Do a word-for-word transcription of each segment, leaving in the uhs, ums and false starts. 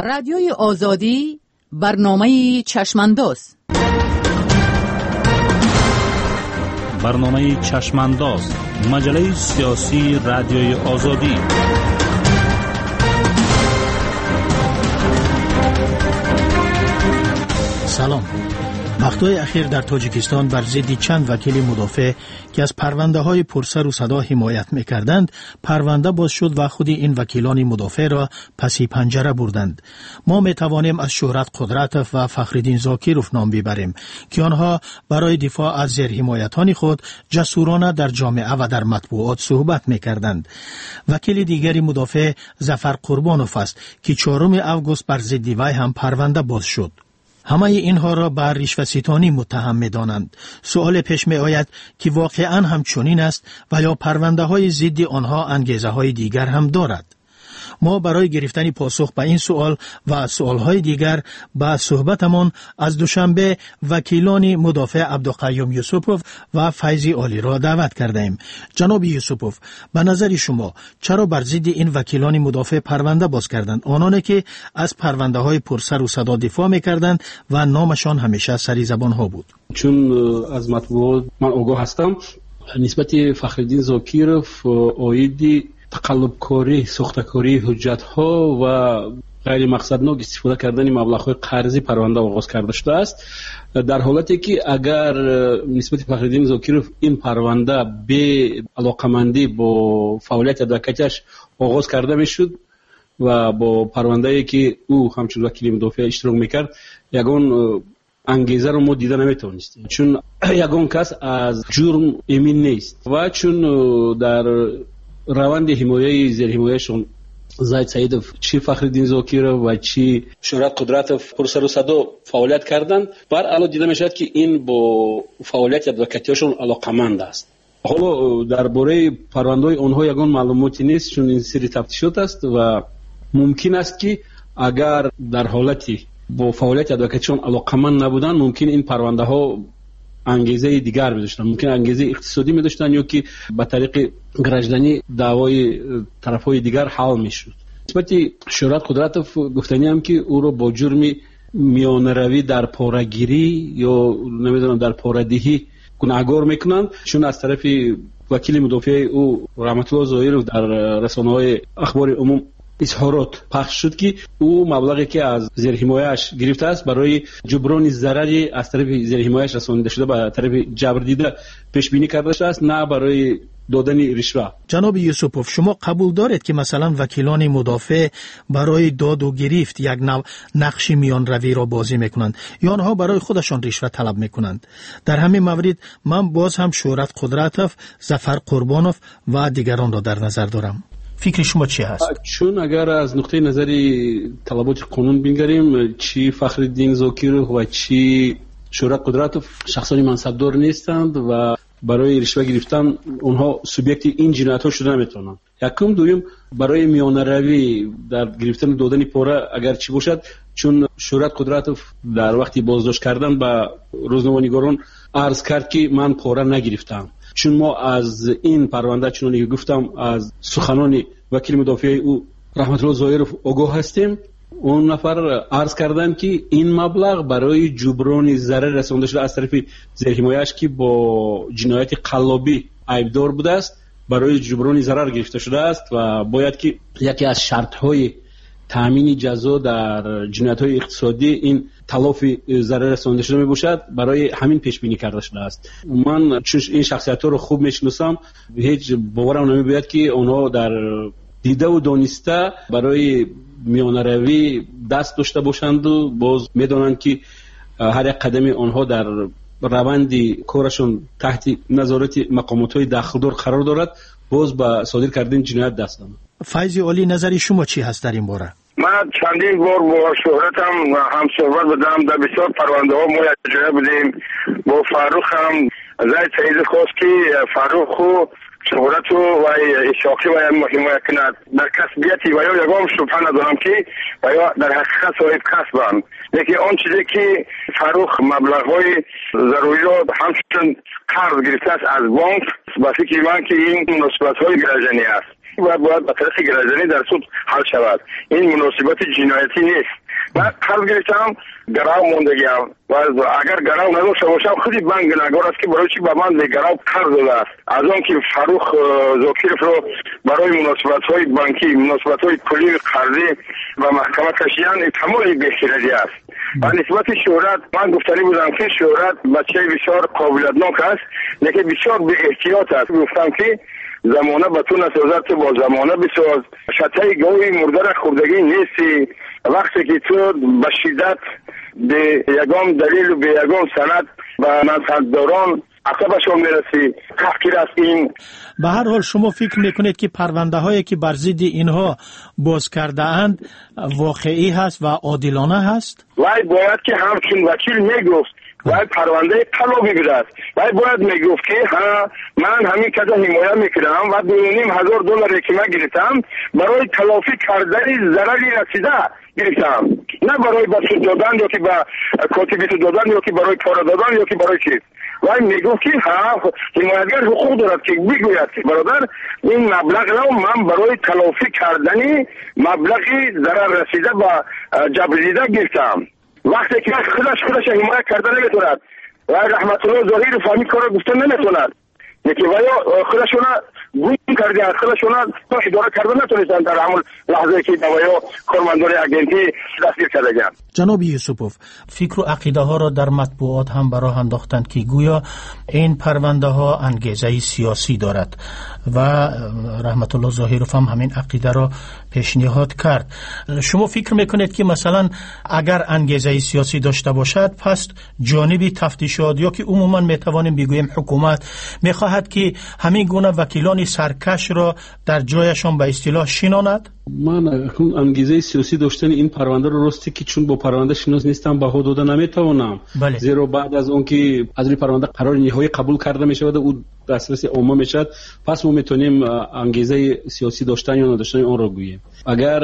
رادیوی آزادی برنامه چشمانداز. برنامه چشمانداز، مجله سیاسی رادیوی آزادی. سلام. وقتهای اخیر در تاجیکستان بر ضد چند وکیل مدافع که از پرونده های پرسر و صدا حمایت میکردند پرونده باز شد و خود این وکیلان مدافع را پسی پنجره بردند. ما میتوانیم از شهرت قدرتوف و فخرالدین زاکیروف نام ببریم که آنها برای دفاع از زیر حمایتان خود جسورانه در جامعه و در مطبوعات صحبت میکردند. وکیل دیگری مدافع ظفر قربانوف است که چهارم آگوست بر ضد وی هم پرونده باز شد. همه اینها را بر رشوه‌ستانی متهم می‌دانند. سوال پیش می آید که واقعاً هم چنین است و یا پرونده های ضد آنها انگیزه های دیگر هم دارد؟ ما برای گرفتن پاسخ به این سوال و سوالهای دیگر با صحبتمان از دوشنبه وکیلان مدافع عبدالقیوم یوسپوف و فیضی عالی را دعوت کردیم. جناب یوسپوف، به نظر شما چرا بر ضد این وکیلان مدافع پرونده باز کردند، آنانی که از پرونده های پرسر و صدا دفاع میکردند و نامشان همیشه سری زبان ها بود؟ چون از مطبوعات من آگاه هستم نسبت فخرالدین زاکیروف آیدی تقلب کاری، ساختکاری حجت ها و غیر مقصدناک استفاده کردن مبلغ های قرضی پرونده آغاز کرده شده است، در حالتی که اگر نسبت فخرالدین زاکیروف این پرونده به علاقمندی با فعالیت ادوکاتش آغاز کرده میشد و با پرونده که او همچون وکیل مدافع اشتراک میکرد یگان انگیزه رو ما دیده نمیتونستیم، چون یگان کس از جرم امین نیست و چون در روند حمایه زیر حمایهشون زاید سعیدوف چی فخرالدین زاکیروف و چی شهرت قدرتوف پرسر و صدا فعالیت کردند، بر علاوه دیده میشد که این با فعالیت ادوکاتیشون علاقمند است. حالا درباره پرونده‌های اونها یگان معلوماتی نیست چون این سری تفتیشات است و ممکن است که اگر در حالتی با فعالیت ادوکاتیشون علاقمند نبودن ممکن این پرونده ها انگیزه دیگر می‌داشتن، ممکن انگیزه اقتصادی می‌داشتن یا که به طریق گرجدنی دعوای طرف‌های دیگر حل می‌شد. نسبت شهرت قدرتوف گفتنی هم که او رو با جرم میانه‌روی در پاره‌گیری یا نمیدونم در پاره‌دهی گناهکار میکنند، چون از طرف وکیل مدافع او رحمت الله ظاهرو در رسانه‌های اخبار عموم اظهارات پخش شد که او مبلغی که از زیر حمایه‌اش گرفته است برای جبران ضرری از طرف زیر حمایه‌اش رسانیده شده به طرف جبر دیده پیش بینی کرده شده است، نه برای دادن رشوه. جناب یوسپوف، شما قبول دارید که مثلا وکیلان مدافع برای داد و گرفت یک نوع نقش میان روی را بازی میکنند یا آنها برای خودشان رشوه طلب میکنند؟ در همین مورد من باز هم شهرت قدرتوف، ظفر قربانوف و دیگران را در نظر دارم. فکر شما چی هست؟ چون اگر از نقطه نظری طلبات قانون بنگریم، چی فخرالدین زاکیروف و چی شهرت قدرتوف شخصانی منصبدار نیستند و برای رشوه گرفتن اونها سوبیکت این جنایت ها شده نمیتونند. یکم دویم برای میانه روی در گرفتن دادن پاره اگر چی باشد، چون شهرت قدرتوف در وقتی بازداشت کردن به روزنامه‌نگاران عرض کرد که من پاره نگرفتم. چون ما از این پرونده چون که گفتم از سخنان وکیل مدافع او رحمت الله ظاهرو آگاه هستیم، اون نفر عرض کردن که این مبلغ برای جبران ضرر رسانده شده از طرف زیر حمایه‌اش که با جنایت قلابی عیبدار بوده است برای جبران ضرر گرفته شده است و باید که یکی از شرط‌های تامین جزا در جنایت‌های اقتصادی این تلافی ضرر رسانده شده میباشد، برای همین پیش بینی کرده شده است. من چون این شخصیت‌ها رو خوب میشناسم هیچ باورم نمی‌باید که اونها در دیده و دانسته برای میانه روی دست داشته باشند و باز میدانند که هر یک قدم آنها در روند کارشون تحت نظارت مقامات‌های داخلدار قرار دارد، باز به صادر کردن جنایت دست دارند. فیضی عالی، نظری شما چی هست در این باره؟ من چندین بار با شهرتم هم صحبت بدم، در بسیار پرونده ها ما جای بودیم. با فاروق هم زاید سعید خواست که فاروق خو شهرت و اشاقی و حمایت کند در کسبیتی و یا یکم شبه ندارم که و یا در حقیقت صاحب کسبم، لیکن آن چیزی که فاروق مبلغ های ضروری را همچنین قرض گرفته است از بانک، با فکر من که این نسبت های گرجنی است. و باید به طریق گردانی در سود حل شود. این مناسبت جنایتی نیست. من قرض گرفتم گراو موندگیم و اگر گراو نداشته باشم خودی بانک گناهکار است که برای چی به من گراو قرض داده است. از آن که فاروق زاکیرف رو برای مناسبت های بانکی، مناسبت های پولی قرضی و محکمه کشیدن تمام بهتری است. و نسبت شهرت من گفتنی بودم که شهرت بچه بسیار قابلیتناک است، لیکن بسیار به احتیاط است. گفتم که زمانه به تو نسازد تو با زمانه بساز. شتای گاوی مرده را خوردگی نیستی. وقتی که تو به شدت به یگام دلیل و به یگام سند و منصبداران عقبشون میرسی تحقیر است. این به هر حال شما فکر میکنید که پرونده هایی که بر ضد اینها باز کرده اند واقعی هست و عادلانه هست؟ وای باید که همچون وکیل میگفت وای پرونده طلا بگیرد. وای باید میگفت که ها من همین کده حمایت میکردم و دو نیم هزار دلار که من گرفتم برای تلافی کردن ضرری رسیده گرفتم، نه برای بسود دادن یا که به کاتبیت دادن یا که برای کار دادن یا که برای چیز. وای میگفت که ها حمایتگر حقوق دارد که بگوید که برادر این مبلغ رو من برای تلافی کردنی مبلغی ضرر رسیده و جبریده گرفتم. وقتی که خودش خودش حمایت کرده نمیتوند و رحمت الله ظاهری فهمید کار گفته نمیتوند، یکی ویا خودشون گویم کردن خودشون تا اداره کرده نتونستن در همون لحظه که دویا کارمندان اگنتی دستگیر کردن. جناب یوسفوف، فکر و عقیده ها را در مطبوعات هم براه انداختند که گویا این پرونده ها انگیزه سیاسی دارد و رحمت الله ظاهروف هم همین عقیده را پیشنهاد کرد. شما فکر میکنید که مثلا اگر انگیزه سیاسی داشته باشد پس جانبی تفتیشات یا که عموما میتوانیم بگوییم حکومت میخواهد که همین گونه وکیلان سرکش را در جایشان به اصطلاح شناند؟ من انگیزه سیاسی داشتن این پرونده رو راستی که چون با پرونده شناس نیستم بها داده نمیتوانم. بله. زیرا بعد از اون که از این پرونده قرار نهایی قبول کرده میشه و او دسترسی عامه میشد، پس ما میتونیم انگیزه سیاسی داشتن یا نداشتن اون رو گوییم. اگر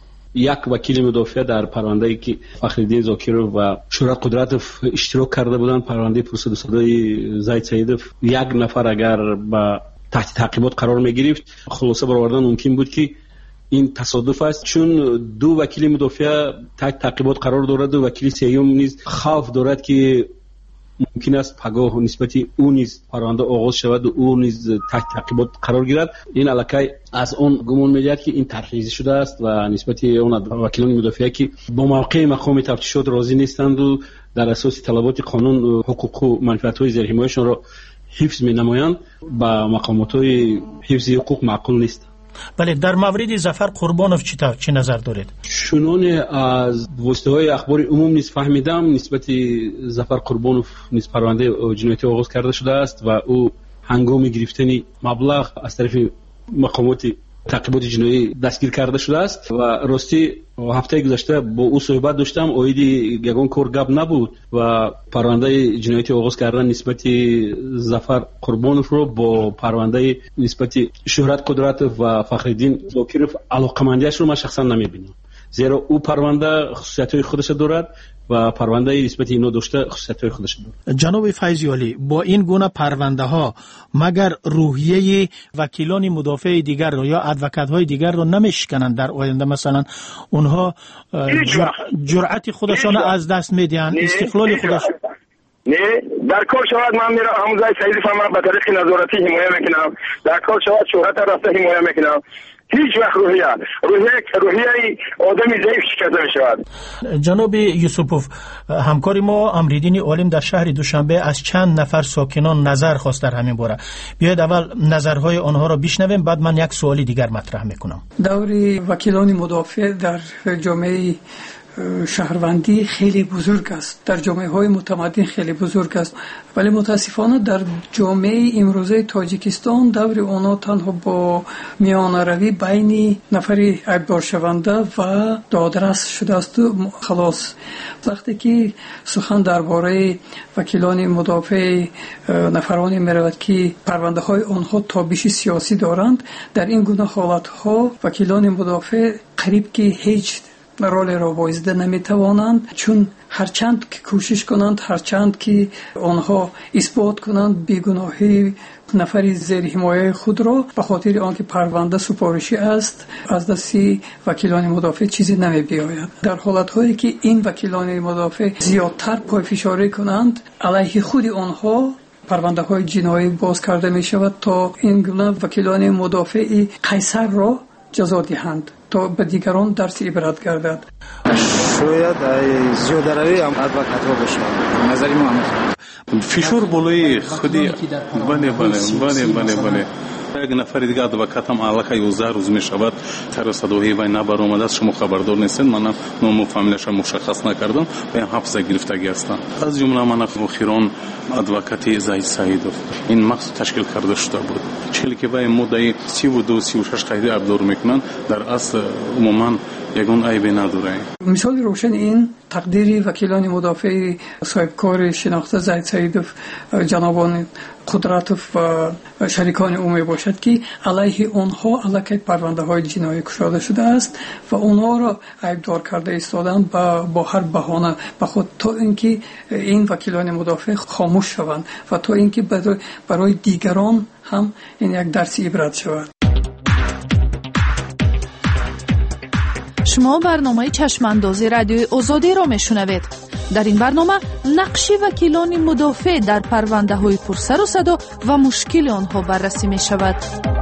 یک وکیل مدافع در پرونده‌ای که فخرالدین زاکیرف و شهرت قدرتوف اشتراک کرده بودند، پرونده پروسه صدای زید سیدوف، یک نفر اگر با تحت تعقیبات قرار میگرفت خلاصه برآوردن ممکن بود که این تصادف است، چون دو وکیل مدافع تحت تعقیبات قرار دارد و وکیل سیوم نیز خوف دارد که ممکن است پگاه نسبتی او نیز پرونده آغاز شود و او نیز تحت تعقیبات قرار گیرد. این الکی از اون گمان می‌دهد که این ترخیصی شده است و نسبتی اون وکیلان مدافع که با موقع مقام تفتیشات راضی نیستند و در اساس طلبات قانون حقوق و منفعت‌های زیرحمایه‌شان را حفظ می‌نمایند با مقامات‌های حفظ حقوق معقول نیست. بله، در مورد ظفر قربانوف چی تا چه نظر دارید؟ چنان از واسطه‌های اخبار عموم نیز فهمیدم نسبت ظفر قربانوف نیز پرونده جنایتی آغاز کرده شده است و او هنگام گرفتن مبلغ از طرف مقامات تعقیبات جنایی دستگیر کرده شده است و راستی هفته گذشته با او صحبت داشتم، اویدی یگان کار گپ نبود و پرونده جنایتی آغاز کردن نسبت ظفر قربانوف رو با پرونده نسبت شهرت قدرتوف و فخرالدین زاکیرف علاقمندیش رو من شخصا نمیبینم، زیرا او پرونده خصوصیت‌های خودش دارد و پرونده نسبت اینا داشته خصوصیت‌های خودش دارد. جناب فیضی، با این گونه پرونده ها مگر روحیه وکیلان مدافع دیگر رو یا ادوکات های دیگر رو نمیشکنند در آینده؟ مثلا اونها جرأت خودشان از دست میدن، استقلال خودش نه در کار شود. من میرم همون زای سعید فهم به طریق نظارتی حمایت میکنم، در کار شود شهرت رفته حمایت میکنم. هیچ وقت روحیه روحیه روحیه آدمی ضعیف شکسته میشود. جناب یوسفوف، همکار ما امریدین عالم در شهر دوشنبه از چند نفر ساکنان نظر خواست در همین باره. بیاید اول نظرهای آنها را بشنویم، بعد من یک سوالی دیگر مطرح میکنم. دور وکیلان مدافع در جامعه شهروندی خیلی بزرگ است، در جامعه های متمدن خیلی بزرگ است، ولی متاسفانه در جامعه امروزه تاجیکستان دور اونا تنها با میانه روی بین نفری عیبدار شونده و دادرس شده است و خلاص. وقتی که سخن درباره وکیلان مدافع نفرانی میرود که پرونده های آنها تابش سیاسی دارند، در این گونه حالت ها وکیلان مدافع قریب که هیچ رول را بازده نمیتوانند، چون هرچند که کوشش کنند، هرچند که آنها اثبات کنند بیگناهی نفری زیر حمایه خود را به خاطر آنکه پرونده سپارشی است از دست وکیلان مدافع چیزی نمی بیاید. در حالت‌هایی که این وکیلان مدافع زیادتر پای فشاری کنند علیه خود آنها پرونده های جنایی باز کرده می شود تا این گونه وکیلان مدافع قیصر را جزا دهند تا به دیگران درس عبرت گردد. شاید زیاده روی هم ادوکات ها باشه. نظری ما هم فشار بالای خودی بله بله بله بله بله یک نفر دیگه ادوکات هم علاقه یوزده روز می شود تر صداهی و نبر آمده است. شما خبردار نیستید. من نام و فامیلش مشخص نکردم و این حبس گرفتگی هستند. از جمله من اخیران ادوکات زاهد سعیدوف این مقصد تشکیل کرده شده بود. چهل که به مدت سی و دو سی و شش قیدی ابدار میکنند در اصل عموما یگان عیبی نداره. مثال روشن این تقدیر وکیلان مدافع صاحب کار شناخته زاهد سعیدوف جنابان قدرتوف و شریکان عمومی باشد که علیه آنها علاقه پرونده های جنایی گشاده شده است و آنها را عیبدار کرده ایستادند با, با هر بهانه به خود تا اینکه این وکیلان مدافع خاموش شوند و تا اینکه برای دیگران هم این یک درس عبرت شود. شما برنامه چشماندازی رادیوی آزادی را میشنوید. در این برنامه نقش وکیلان مدافع در پرونده های پرسر و صدا و مشکل آنها بررسی می شود.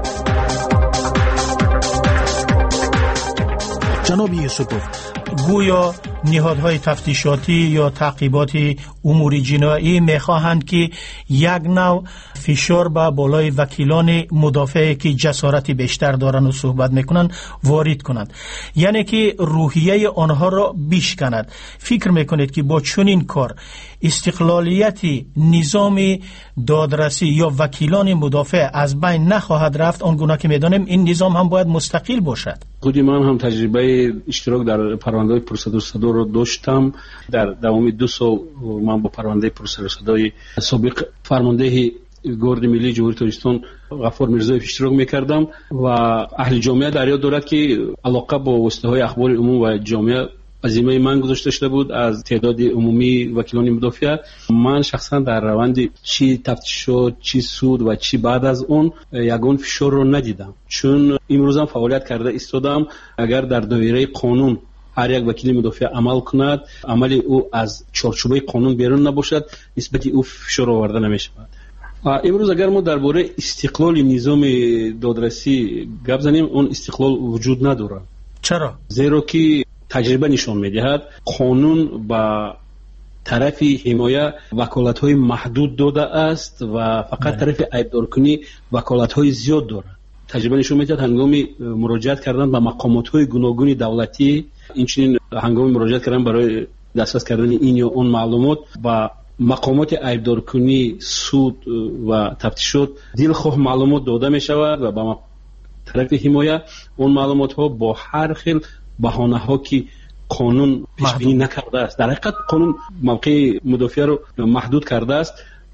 جناب یوسفوف، گویا نهادهای تفتیشاتی یا تعقیباتی امور جنایی میخواهند که یک نوع فشار به بالای وکیلان مدافعی که جسارت بیشتر دارن و صحبت میکنن وارد کنند، یعنی که روحیه آنها را بیشکند. فکر میکنید که با چنین کار استقلالیت نظام دادرسی یا وکیلان مدافع از بین نخواهد رفت؟ آنگونه که میدانیم این نظام هم باید مستقل باشد. خودی من هم تجربه اشتراک در پرونده پروسدور صدا رو داشتم. در دوام دو سال من با پرونده پروسدور صدای سابق فرمانده گارد ملی جمهوری تاجیکستان غفار میرزایف اشتراک میکردم و اهل جامعه در یاد دارد که علاقه با واسطه های اخبار عموم و جامعه عزیمه من گذاشته شده بود از تعداد عمومی وکیلان مدافع. من شخصا در روند چی تفتیشات، چی سود و چی بعد از اون یگان فشار رو ندیدم، چون امروز هم فعالیت کرده ایستادم. اگر در دایره قانون هر یک وکیل مدافع عمل کند، عمل او از چارچوبه قانون بیرون نباشد، نسبت او فشار آورده نمیشود. امروز اگر ما درباره استقلال نظام دادرسی گپ زنیم، اون استقلال وجود نداره. چرا؟ زیرا که تجربه نشان میدهد قانون با طرف حمایه وکالت‌های محدود داده است و فقط طرف عیبدار کنی وکالت‌های زیاد داره. تجربه نشان میدهد هنگامی مراجعت کردن به مقامات‌های گوناگون دولتی، اینچنین هنگامی مراجعت کردن برای دسترس کردن این یا اون معلومات و مقامات عیبدار کنی، سود و تفتیشات دلخواه معلومات داده می شود و به طرف حمایه اون معلومات ها با هر خیل بهانه ها که قانون پیش بینی نکرده است. در حقیقت قانون موقع مدافع رو محدود کرده است.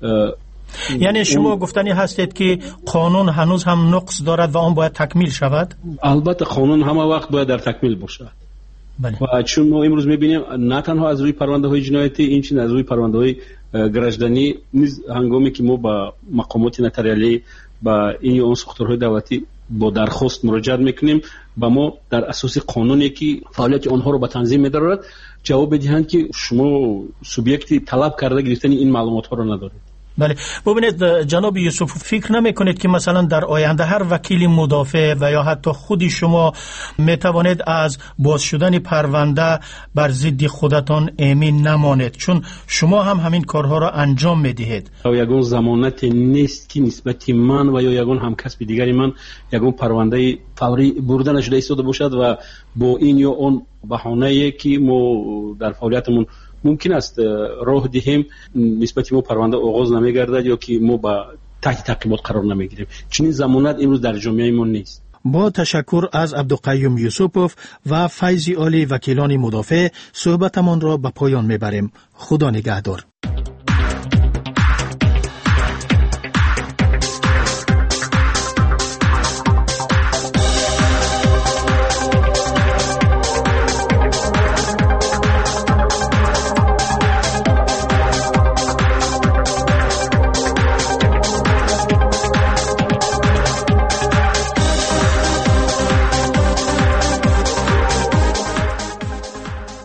یعنی شما گفتنی هستید که قانون هنوز هم نقص دارد و آن باید تکمیل شود؟ البته قانون همه وقت باید در تکمیل باشد. بله. و چون ما امروز میبینیم نه تنها از روی پرونده های جنایتی، اینچین از روی پرونده های گرجدنی نیز هنگامی که ما با مقامات نتریالی با این یا اون ساختارهای دولتی با درخواست مراجعت میکنیم، با ما در اساس قانونی که فعالیت آنها رو به تنظیم می‌دارد جواب بدهند که شما سوبیکتی طلب کرده گرفتن این معلومات ها رو ندارید. بله، ببینید جناب یوسف، فکر نمی کنید که مثلا در آینده هر وکیل مدافع و یا حتی خودی شما می توانید از باز شدن پرونده بر ضد خودتان امین نمانید، چون شما هم همین کارها را انجام می دهید؟ یگان ضمانت نیست که نسبت من و یا یگان همکسب دیگری من یگان پرونده فوری برده نشده ایستاده باشد و با این یا اون بهانه‌ای که ما در فعالیتمون ممکن است راه دهیم نسبت ما پرونده آغاز نمیگردد یا که ما با تحت تعقیبات قرار نمیگیریم. چنین ضمانت امروز در جامعه ما نیست. با تشکر از عبدالقیوم یوسفوف و فیضی عالی وکیلان مدافع، صحبتمان را به پایان میبریم. خدا نگهدار.